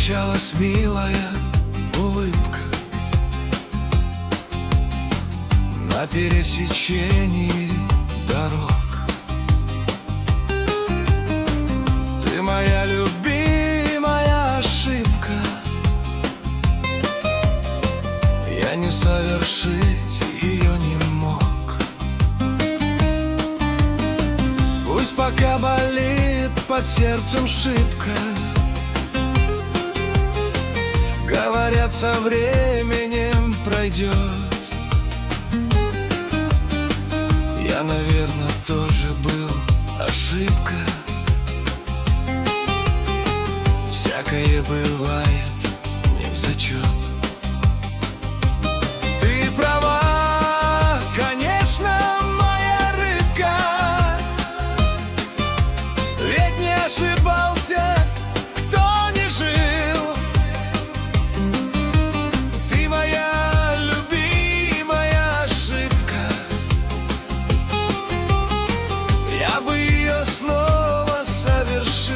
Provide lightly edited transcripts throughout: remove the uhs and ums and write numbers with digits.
встречалась милая улыбка на пересечении дорог. Ты моя любимая ошибка, я не совершить ее не мог. Пусть пока болит под сердцем шибко, говорят, со временем пройдет. Я, наверное, тоже был ошибка. Всякое бывает не в зачет. Ты права, конечно, моя рыбка, ведь не ошибался, кто не жил. Ты моя любимая ошибка, я бы ее снова совершил.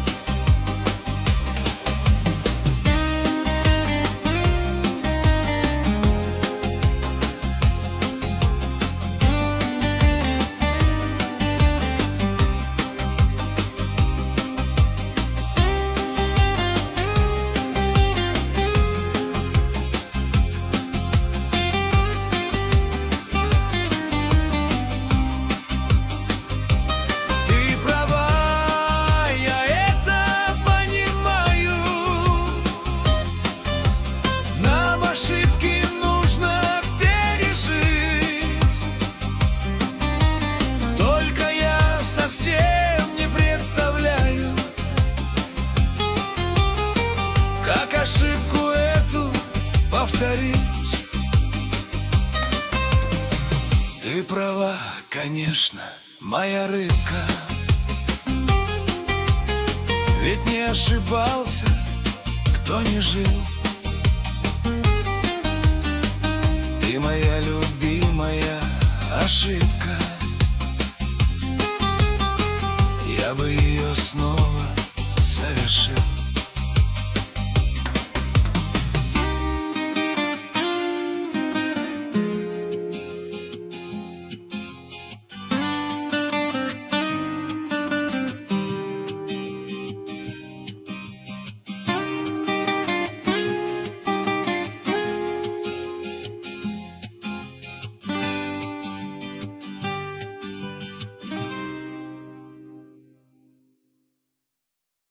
Как ошибку эту повторить? Ты права, конечно, моя рыбка, ведь не ошибался, кто не жил.